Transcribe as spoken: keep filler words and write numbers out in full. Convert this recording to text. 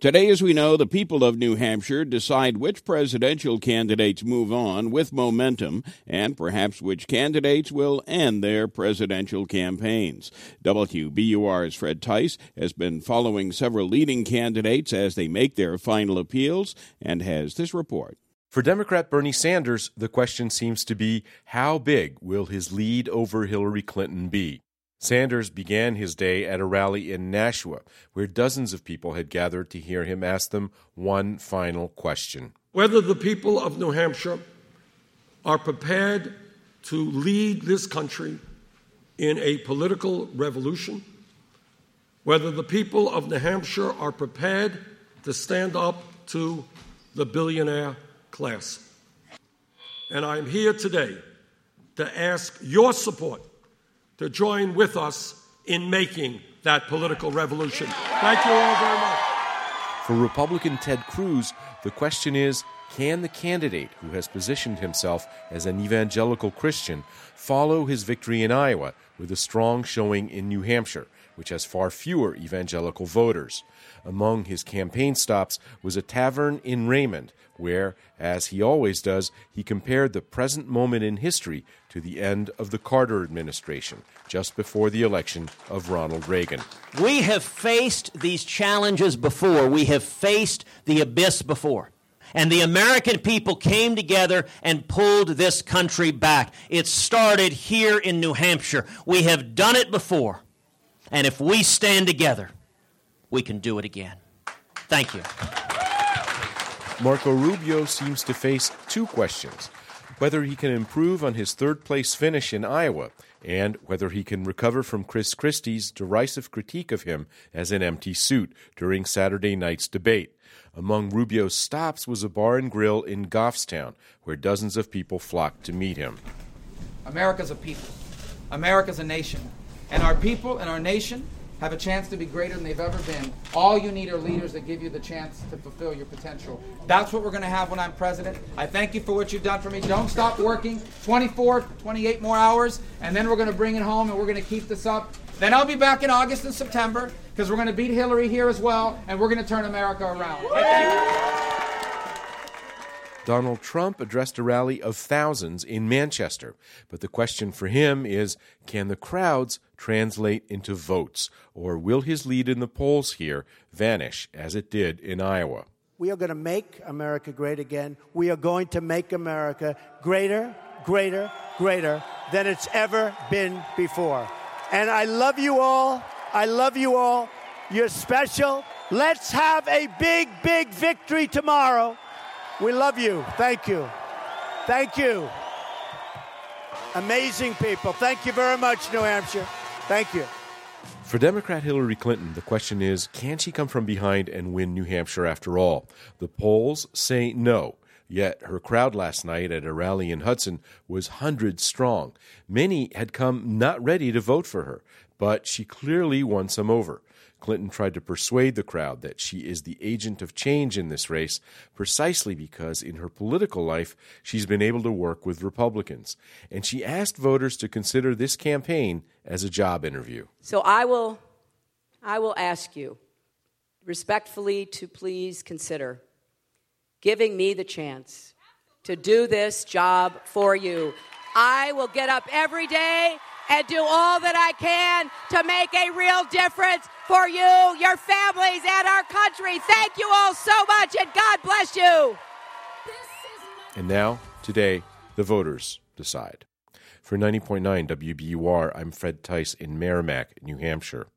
Today, as we know, the people of New Hampshire decide which presidential candidates move on with momentum and perhaps which candidates will end their presidential campaigns. W B U R's Fred Tice has been following several leading candidates as they make their final appeals and has this report. For Democrat Bernie Sanders, the question seems to be, how big will his lead over Hillary Clinton be? Sanders began his day at a rally in Nashua, where dozens of people had gathered to hear him ask them one final question. Whether the people of New Hampshire are prepared to lead this country in a political revolution, whether the people of New Hampshire are prepared to stand up to the billionaire class. And I'm here today to ask your support to join with us in making that political revolution. Thank you all very much. For Republican Ted Cruz, the question is, can the candidate who has positioned himself as an evangelical Christian follow his victory in Iowa with a strong showing in New Hampshire, which has far fewer evangelical voters? Among his campaign stops was a tavern in Raymond, where, as he always does, he compared the present moment in history to the end of the Carter administration, just before the election of Ronald Reagan. We have faced these challenges before. We have faced the abyss before. And the American people came together and pulled this country back. It started here in New Hampshire. We have done it before. And if we stand together, we can do it again. Thank you. Marco Rubio seems to face two questions: whether he can improve on his third-place finish in Iowa, and whether he can recover from Chris Christie's derisive critique of him as an empty suit during Saturday night's debate. Among Rubio's stops was a bar and grill in Goffstown, where dozens of people flocked to meet him. America's a people. America's a nation. And our people and our nation have a chance to be greater than they've ever been. All you need are leaders that give you the chance to fulfill your potential. That's what we're going to have when I'm president. I thank you for what you've done for me. Don't stop working. twenty-four, twenty-eight more hours, and then we're going to bring it home, and we're going to keep this up. Then I'll be back in August and September, because we're going to beat Hillary here as well, and we're going to turn America around. Donald Trump addressed a rally of thousands in Manchester, but the question for him is, can the crowds translate into votes, or will his lead in the polls here vanish as it did in Iowa? We are going to make America great again. We are going to make America greater, greater, greater than it's ever been before. And I love you all. I love you all. You're special. Let's have a big, big victory tomorrow. We love you. Thank you. Thank you. Amazing people. Thank you very much, New Hampshire. Thank you. For Democrat Hillary Clinton, the question is, can she come from behind and win New Hampshire after all? The polls say no. Yet her crowd last night at a rally in Hudson was hundreds strong. Many had come not ready to vote for her, but she clearly won some over. Clinton tried to persuade the crowd that she is the agent of change in this race precisely because in her political life she's been able to work with Republicans. And she asked voters to consider this campaign as a job interview. So I will, I will ask you respectfully to please consider giving me the chance to do this job for you. I will get up every day and do all that I can to make a real difference for you, your families, and our country. Thank you all so much, and God bless you. And now, today, the voters decide. For ninety point nine W B U R, I'm Fred Tice in Merrimack, New Hampshire.